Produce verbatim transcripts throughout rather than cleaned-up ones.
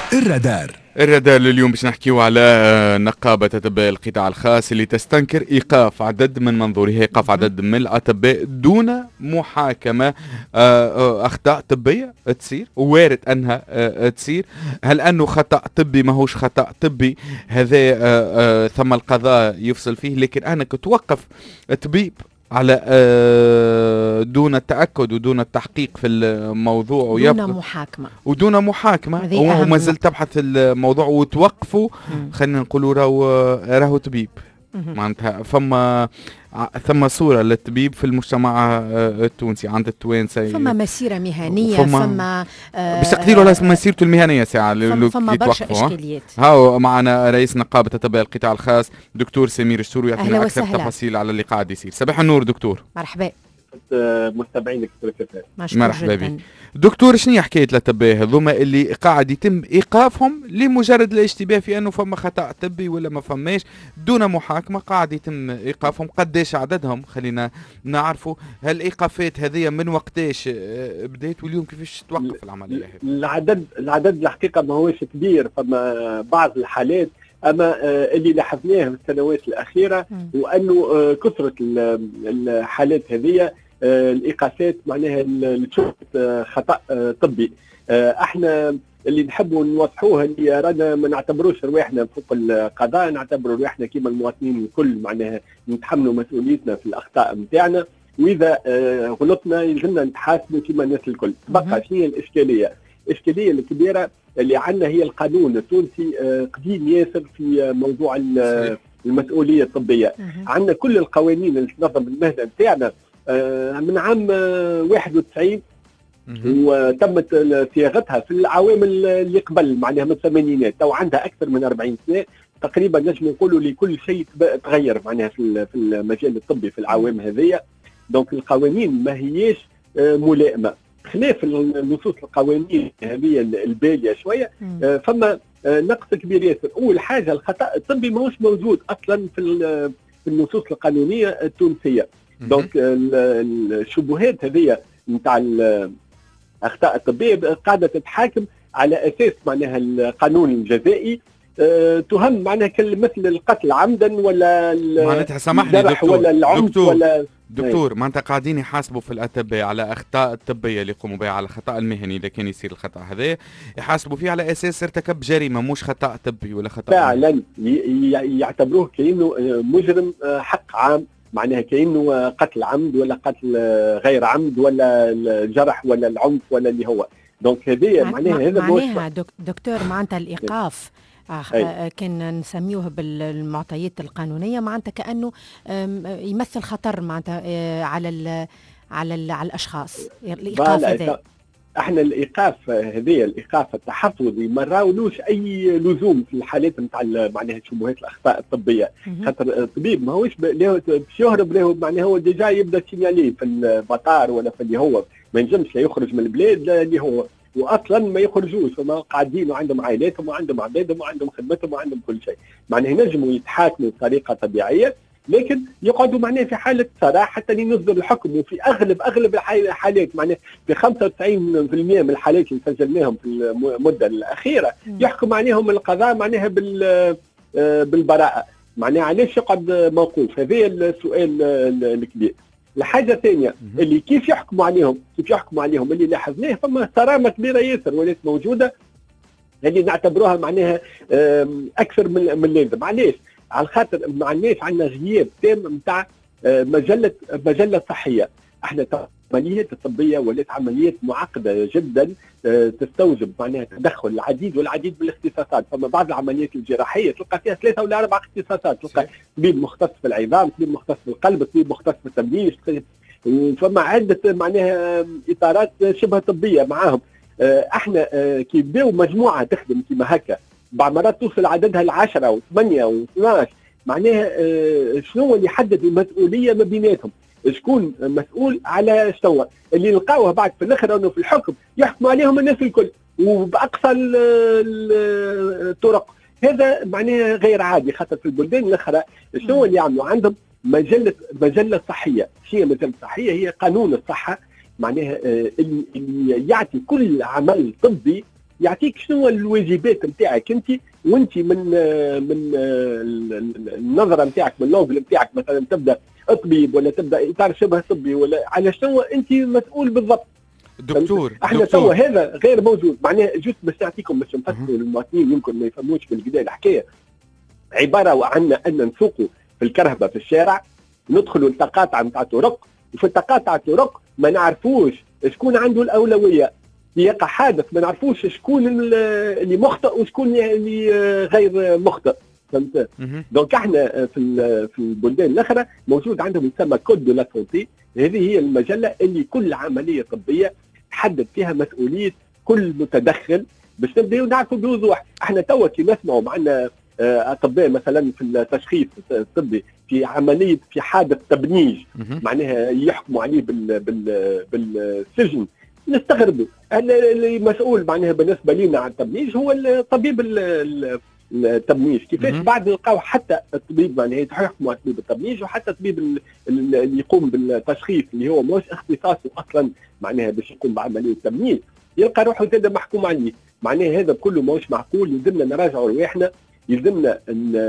الرادار الرادار لليوم باش نحكيو على نقابة أطباء القطاع الخاص اللي تستنكر إيقاف عدد من منظورها إيقاف عدد من الأطباء دون محاكمة. أخطاء طبية تصير وارد أنها تصير. هل أنه خطأ طبي ماهوش خطأ طبي هذا ثم القضاء يفصل فيه، لكن أنا كتوقف طبيب على دون التأكد ودون التحقيق في الموضوع ويبقى دون محاكمة ودون محاكمة وما زلت تبحث الموضوع وتوقفوا. خلينا نقولوا راهو راهو طبيب معناتها فما ثم صورة للطبيب في المجتمع التونسي عند التوانسة، فما مسيرة مهنية، فما, فما آه باش تقديروا على مسيرته المهنية ساعة فما, فما برشا إشكاليات. هاو معنا رئيس نقابة أطباء القطاع الخاص دكتور سمير الشوري يعطينا أكثر تفاصيل على اللي قاعد يصير. صباح النور دكتور. مرحبا مستمعينك. مرحبا بك دكتور. شنو حكاية الأطباء هذوما اللي قاعد يتم إيقافهم لمجرد الاشتباه في أنه فما خطأ طبي ولا ما فماش دون محاكمة؟ قاعد يتم إيقافهم. قديش عددهم؟ خلينا نعرفوا. هل الإيقافات هذه من وقتاش بدأت واليوم كيفاش توقف العملية هذه؟ العدد العدد الحقيقة ما هوش كبير، فما بعض الحالات أما اللي لاحظناه في السنوات الأخيرة وأنه كثرة الحالات هذه الإيقافات معناها لتشوف خطأ طبي. احنا اللي نحبوا نوضحوه اللي رانا ما نعتبروش رواحنا فوق القضاء، نعتبروا رواحنا كيما المواطنين الكل معناها نتحملوا مسؤوليتنا في الأخطاء نتاعنا، وإذا غلطنا يلزمنا نتحاسبوا كيما الناس الكل. بقى شنو هي الإشكالية؟ الإشكالية الكبيرة اللي عندنا هي القانون التونسي قديم ياسر في موضوع المسؤولية الطبية. عندنا كل القوانين اللي تنظم المهنة نتاعنا من عام واحد وتسعين وتمت صياغتها في العوام اللي قبل معناها من الثمانينات، تو عندها أكثر من أربعين سنة تقريبا. نجم نقولوا لكل شيء تغير معناها في المجال الطبي في العوام هذية. دونك القوانين ما هيش ملائمة، خلاف النصوص القوانين هذه الباليه شويه. فما نقص كبير ياسر. اول حاجه الخطا الطبي ماهوش موجود اصلا في في النصوص القانونيه التونسيه. دونك الشبهات هذه نتاع الاخطاء الطبيه قاعده تتحاكم على اساس معناها القانون الجزائي. أه تهم معناها مثل القتل عمدا ولا معناتها سامحني دكتور ولا العنف دكتور ولا دكتور معناتها قاعدين يحاسبوا في الأطباء على أخطاء الطبية اللي يقوموا بها، على الخطأ المهني إذا كان يصير الخطأ هذا يحاسبوا فيه على أساس ارتكب جريمة مش خطأ طبي ولا خطأ فعلا يعتبروه كأنه مجرم حق عام، معناها كأنه قتل عمد ولا قتل غير عمد ولا الجرح ولا العنف ولا اللي هو. دونك هذه معناها هذا معناها دكتور معناتها الإيقاف آه كان نسميوه بالمعطيات القانونيه معناتها كانه يمثل خطر معناتها على ال على ال على الاشخاص. الايقاف هذا احنا الايقاف هذه الايقاف التحفظي ما راولوش اي لزوم في الحالات نتاع معناها شبهات الاخطاء الطبيه، خاطر الطبيب ماهوش باش يهرب له معناها هو ديجا يبدا سينيالي في المطار ولا في اللي هو ما ينجمش يخرج من البلاد اللي هو، واصلا ما يخرجوش وما قاعدين وعندهم عائلاتهم وعندهم عبادهم وعندهم خدمتهم وعندهم كل شيء. معناها ينجموا يتحاكموا بطريقه طبيعيه لكن يقعدوا معناها في حاله صراحه حتى ينصدر الحكم. وفي اغلب اغلب الحالات معناها في خمسة وتسعين بالمئة من الحالات اللي سجلناهم في المده الاخيره يحكم عليهم القضاء معناها بال بالبراءه. معناها علاش يقعد موقوف؟ هذا السؤال الكبير. الحاجه الثانيه اللي كيف يحكموا عليهم كيف يحكموا عليهم اللي لاحظناه فما صرامه كبيره ياسر ولات موجوده اللي نعتبروها معناها اكثر من من اللازم. علاش؟ على خاطر ما عندناش عندنا غياب تام نتاع مجله مجله صحيه. احنا العمليات الطبيه ولات عمليات معقده جدا تستوجب معناها تدخل العديد والعديد من الاختصاصات. فما بعض العمليات الجراحيه تلقى فيها ثلاثه ولا اربع اختصاصات، تلقى طبيب مختص في العظام، طبيب مختص في القلب، طبيب مختص في التمريض، فما عده معناها اطارات شبه طبيه معاهم. احنا كي بداو مجموعه تخدم كيما هكا بعض مرات توصل عددها العشرة وثمانية واثناش، معناها شنو اللي يحدد المسؤوليه ما بيناتهم؟ شكون مسؤول على شنو؟ اللي نلقاوه بعد في الاخر انه في الحكم يحكموا عليهم الناس الكل وباقصى الطرق. هذا معناها غير عادي، خاطر في البلدان الاخرى شنو اللي يعملوا؟ عندهم مجله مجله صحيه. شنو مجله صحيه؟ هي قانون الصحه، معناها اللي يعطي كل عمل طبي يعطيك شنو الواجبات نتاعك انت، وانت من من النظره نتاعك، من اللونجل نتاعك، مثلا تبدا طبيب ولا تبدا اطار شبه طبي، ولا على شنو انت مسؤول بالضبط. دكتور احنا توا هذا غير موجود. معناها جوست باش نعطيكم باش نفسروا للمواطنين يمكن ما يفهموش بالكدا الحكايه. عباره عن ان نسوقوا في الكرهبه في الشارع، ندخلوا التقاطع نتاع طرق، وفي التقاطع الطرق ما نعرفوش شكون عنده الاولويه. يقع حادث ما نعرفوش شكون اللي مخطئ وشكون اللي غير مخطئ. فهمت؟ دونك احنا في في البلدان الاخرى موجود عندهم يسمى كود دو لا سونتي. هذه هي المجله اللي كل عمليه طبيه تحدد فيها مسؤوليه كل متدخل باش نبداو نعرفوا بوضوح. احنا توا كي نسمعوا معنا اطباء مثلا في التشخيص الطبي في عمليه في حادث تبنيج، معناها يحكموا عليه بال بال بالسجن، نستغربوا. اللي مسؤول معناها بالنسبه لنا عن التبنيج هو الطبيب التبنيج. كيفاش بعد نلقاو حتى الطبيب معناها يحكموا على طبيب التبنيج، وحتى الطبيب اللي يقوم بالتشخيص اللي هو مش اختصاصه اصلا معناها باش يقوم بعمليه التبنيج، يلقى روحه زاد محكوم عليه. معناها هذا كله ماهوش معقول. يلزمنا نراجعوا رواحنا، يلزمنا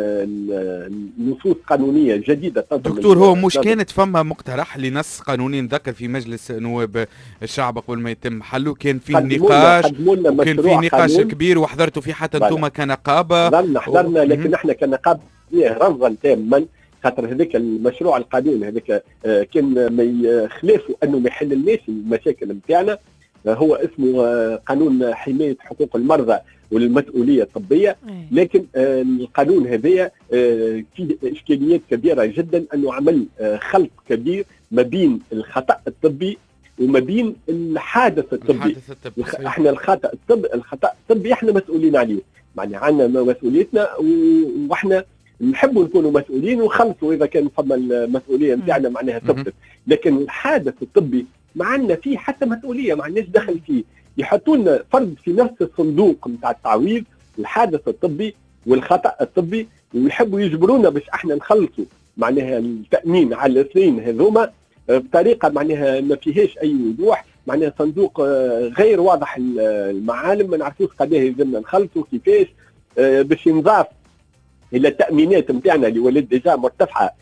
نصوص قانونيه جديده. دكتور، هو مش كانت فما مقترح لنص قانوني نذكر في مجلس نواب الشعب قبل ما يتم حله، كان في نقاش وكان في نقاش كبير وحضرتوا فيه حتى انتم كنقابه؟ حضرنا حضرنا لكن احنا كنقابه رفضا تاما، خاطر هذاك المشروع القانون هذاك كان ما يخلفوا انه ما يحللناش المشاكل نتاعنا. هو اسمه قانون حمايه حقوق المرضى والمسؤوليه الطبيه، لكن القانون هذايا فيه اشكاليات كبيره جدا، انه عمل خلط كبير ما بين الخطا الطبي وما بين الحادث الطبي. الحادث الطبي احنا الخطا الطبي الخطا الطبي احنا مسؤولين عليه، معناها عندنا مسؤوليتنا واحنا نحبوا نكونوا مسؤولين ونخلصوا اذا كان فما المسؤوليه نتاعنا معناها ثبتت. لكن الحادث الطبي ما عندنا فيه حتى مسؤوليه، ما عندناش دخل فيه. يحطوا لنا فرد في نفس الصندوق نتاع التعويض، الحادث الطبي والخطا الطبي، ويحبوا يجبرونا باش احنا نخلصوا معناها التامين على الاثنين هذوما بطريقه معناها ما فيهاش اي وضوح. معناها صندوق غير واضح المعالم، ما نعرفوش قداه يلزمنا نخلصوا كيفاش باش ينضاف الى التامينات نتاعنا اللي ولات ديجا مرتفعه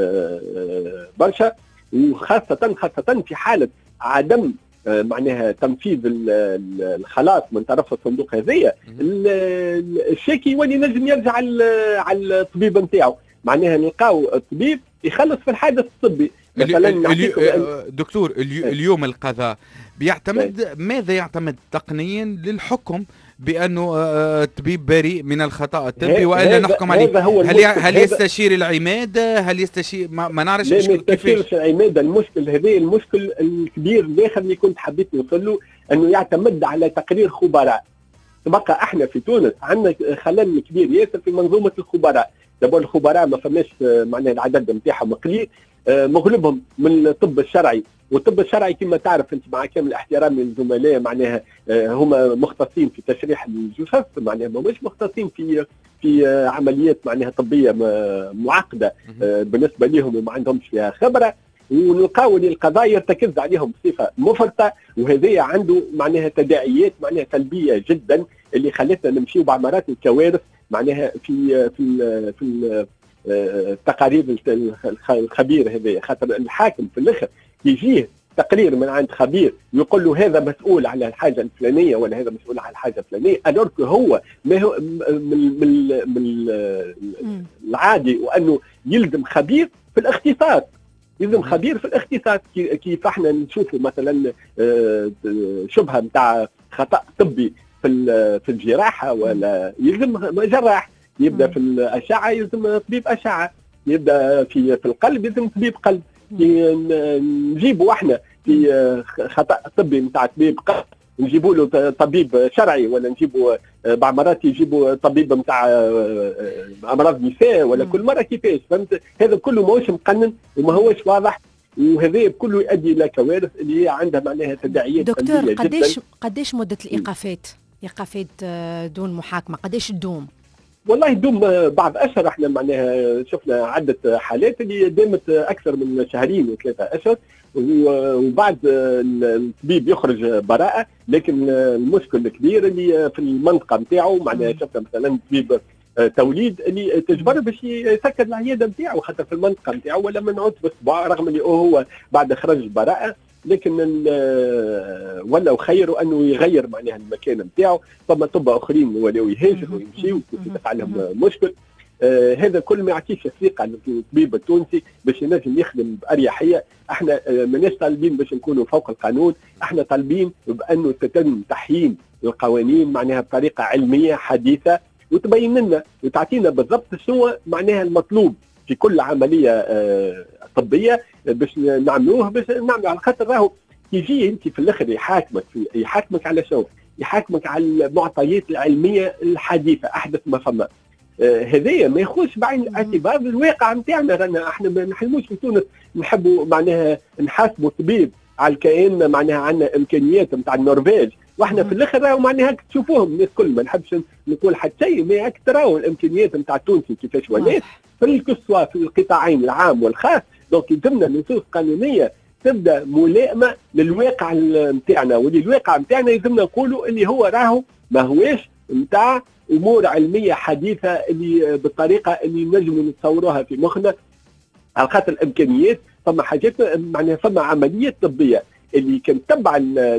برشا، وخاصه خاصه في حاله عدم معناها تنفيذ الخلاص من طرف الصندوق هذايا. الشاكي يولي نجم يرجع على الطبيب نتاعو، معناها نلقاو الطبيب يخلص في الحادث الطبي. مثلا دكتور اليوم القضاء بيعتمد ماذا يعتمد تقنيا للحكم بانه الطبيب بريء من الخطا الطبي والا نحكم عليه؟ هل هل يستشير العماده؟ هل يستشير ما, ما نعرفش كيفاش؟ لا ما يستشيرش العماده. المشكل هذا المشكل الكبير الاخر اللي كنت حبيت نوصل له، انه يعتمد على تقرير خبراء. تبقى احنا في تونس عندنا خلل كبير ياسر في منظومه الخبراء. دابا الخبراء ما فماش معناها العدد نتاعهم قليل، مغلبهم من الطب الشرعي، والطب الشرعي كما تعرف انت مع كامل احترامي للزملاء معناها هما مختصين في تشريح الجثث، معناها مش مختصين في في عمليات معناها طبيه معقده بالنسبه لهم وما عندهمش فيها خبره، ونلقاو القضايا يرتكز عليهم بصفه مفرطه، وهذا عنده معناها تداعيات معناها سلبيه جدا اللي خلتنا نمشيو بعمرات الكوارث معناها في في في التقارير الخبير هذا. خاطر الحاكم في الاخر يجيه تقرير من عند خبير يقول له هذا مسؤول على الحاجه الفلانيه ولا هذا مسؤول على الحاجه الفلانيه، الورك هو ما هو من من من العادي وانه يلزم خبير في الاختصاص، يلزم خبير في الاختصاص. كيف احنا نشوفوا مثلا شبهه نتاع خطا طبي في في الجراحه ولا يلزم جراح، يبدا في الاشعه يلزم طبيب اشعه، يبدا في في القلب يلزم طبيب قلب. نجيبوا احنا في خطا طبي نتاع طبيب قلب نجيبوا له طبيب شرعي، ولا نجيبوا بعض مرات يجيبوا طبيب نتاع امراض نساء، ولا كل مره كيفاش. فهمت؟ هذا كله ماهوش مقنن وما هوش واضح، وهذا كله يؤدي الى كوارث اللي هي عندها معناها تداعيات. دكتور قديش قديش مده الايقافات؟ ايقافات دون محاكمه قديش تدوم؟ والله دوم بعض اشهر. احنا معناها شفنا عده حالات اللي دامت اكثر من شهرين وثلاثه اشهر، وبعد الطبيب يخرج براءه. لكن المشكل الكبير اللي في المنطقه نتاعو معناها شفنا مثلا طبيب توليد اللي تجبر باش يسكر العياده نتاعو خاطر في المنطقه نتاعو ولا ما نعود بصباع، رغم اللي هو بعد خرج براءه. لكن ولا خير انه يغير معناها المكان نتاعو. ثم طب اخرين ولاو يهاجروا ويمشيوا ويفتح عليهم مشكل. آه هذا كل ما يعطيش الثقه للطبيب التونسي باش ينجم يخدم باريحيه. احنا آه ماناش طالبين باش نكونوا فوق القانون، احنا طالبين بانه تتم تحيين القوانين معناها بطريقه علميه حديثه، وتبين لنا وتعطينا بالضبط شنو معناها المطلوب في كل عمليه آه طبيه باش نعملوه، باش نعملوا على خاطر راهو يجي انت في الاخر يحاكمك في يحاكمك على شو؟ يحاكمك على المعطيات العلميه الحديثه احدث ما فما. آه هذايا ما ياخذش بعين الاعتبار الواقع نتاعنا. رانا احنا ما نحلموش في تونس نحبوا معناها نحاسبوا طبيب على كأن معناها عندنا امكانيات نتاع النرويج، واحنا في الاخر راهو معناها هكا تشوفوهم الناس كل ما نحبش نقول حتى شيء، ما هكا تراو الامكانيات نتاع التونسي كيفاش ولات في الكسوة في القطاعين العام والخاص. دونك يلزمنا نصوص قانونيه تبدا ملائمه للواقع نتاعنا، واللي الواقع نتاعنا يلزمنا نقولوا اللي هو راهو ما هواش نتاع امور علميه حديثه اللي بالطريقه اللي نجموا نتصوروها في مخنا. على خاطر الامكانيات ثم حاجات معناها ثم عمليات طبيه اللي كان تبع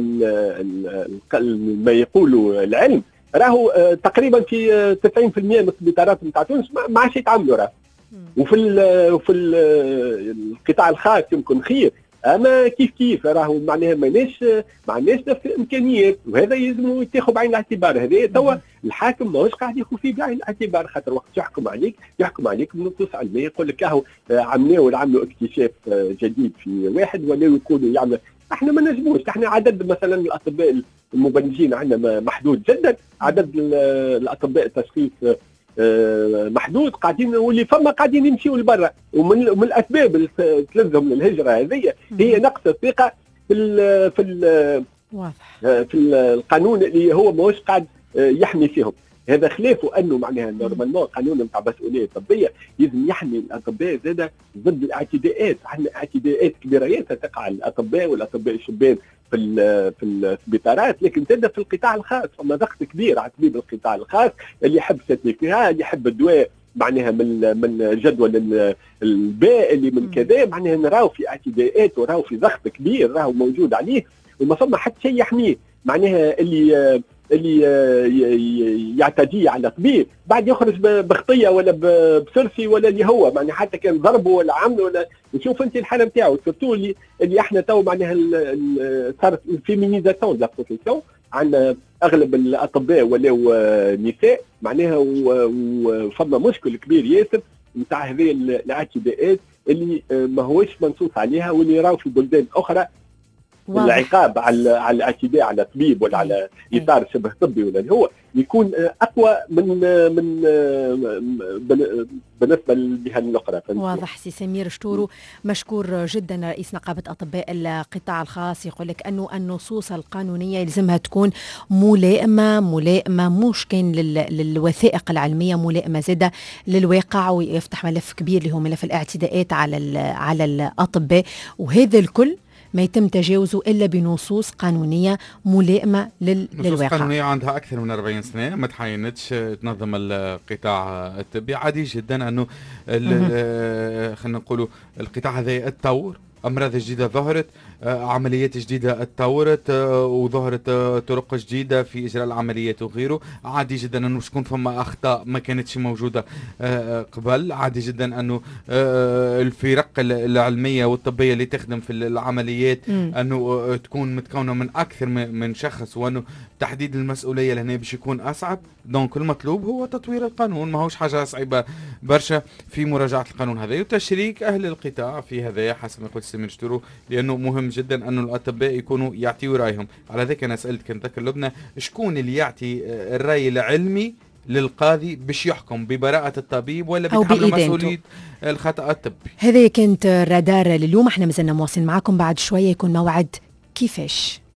ما يقولوا العلم راهو تقريبا في تسعين بالمئة من السبيطارات نتاع تونس ما عادش يتعاملوا راه. وفي ال في ال القطاع الخاص يمكن خير، اما كيف كيف راهو معناها ماناش معناش نفس الامكانيات، وهذا يلزم يتاخذ بعين الاعتبار. هذا توا الحاكم ماهوش قاعد ياخذ فيه بعين الاعتبار، خاطر وقت يحكم عليك يحكم عليك بنصوص علميه، يقول لك اهو عملوا عملوا اكتشاف جديد في واحد ولا يكونوا يعمل. احنا ما نجموش، احنا عدد مثلا الاطباء المبرمجين عندنا محدود جدا، عدد الاطباء التشخيص محدود، قاعدين واللي فما قاعدين يمشيوا لبرا. ومن من الاسباب اللي تلزم للهجره هذه هي نقص الثقه في ال في ال واضح في القانون اللي هو ماهوش قاعد يحمي فيهم. هذا خلافه انه معناها نورمالمون القانون نتاع المسؤوليه الطبيه لازم يحمي الاطباء زاده ضد الاعتداءات. عندنا اعتداءات كبيره ياسر تقع على الاطباء والاطباء الشبان في في السبيطارات، لكن زاده في القطاع الخاص فما ضغط كبير على طبيب القطاع الخاص اللي يحب سيرتيفيكا، اللي يحب الدواء معناها من من جدول الباء اللي من كذا، معناها نراو في اعتداءات وراو في ضغط كبير راهو موجود عليه وما فما حتى شيء يحميه. معناها اللي اللي يعتدي على طبيب بعد يخرج بخطيه ولا بسرسي ولا اللي هو معناها حتى كان ضربه ولا عمله ولا. نشوف انت الحاله نتاعو سورتو اللي اللي احنا تو معناها صارت الفيمينيزاسيون دو لا بروفيسيون، عندنا اغلب الاطباء ولاو نساء معناها، وفما مشكل كبير ياسر نتاع هذه الاعتداءات اللي ما هوش منصوص عليها واللي يراو في بلدان اخرى. العقاب على على الاعتداء على طبيب ولا على اطار شبه طبي ولا اللي هو يكون اقوى من من بالنسبه للمهن الاخرى. واضح. سي سمير شتورو مشكور جدا رئيس نقابه اطباء القطاع الخاص، يقول لك انه النصوص القانونيه يلزمها تكون ملائمه ملائمه مش كان للوثائق العلميه، ملائمه زاده للواقع، ويفتح ملف كبير اللي هو ملف الاعتداءات على على الاطباء، وهذا الكل ما يتم تجاوزه إلا بنصوص قانونية ملائمة لل... للواقع. نصوص قانونية عندها أكثر من أربعين سنة ما تحينتش تنظم القطاع الطبي. عادي جدا أنه خلينا نقولوا القطاع هذا يتطور، أمراض جديدة ظهرت، عمليات جديدة اتطورت، وظهرت طرق جديدة في إجراء العمليات وغيره. عادي جدا أنه مش تكون فما أخطاء ما كانتش موجودة قبل. عادي جدا أنه الفرق العلمية والطبية اللي تخدم في العمليات م. أنه تكون متكونة من أكثر من شخص، وأنه تحديد المسؤولية لهنا باش يكون أصعب. دونك المطلوب هو تطوير القانون، ما هوش حاجة صعيبة برشا في مراجعة القانون هذا وتشريك أهل القطاع في هذا حسب ما قلت سمير شتورو، لأنه مهم جدا أن الأطباء يكونوا يعطيوا رأيهم. على ذلك أنا سألت نذكر لبنى شكون اللي يعطي الرأي العلمي للقاضي باش يحكم ببراءة الطبيب ولا بيتحمل مسؤولية الخطأ الطبي. هذه كانت رادار لليوم، احنا مازلنا مواصلين معكم، بعد شوية يكون موعد كيفاش.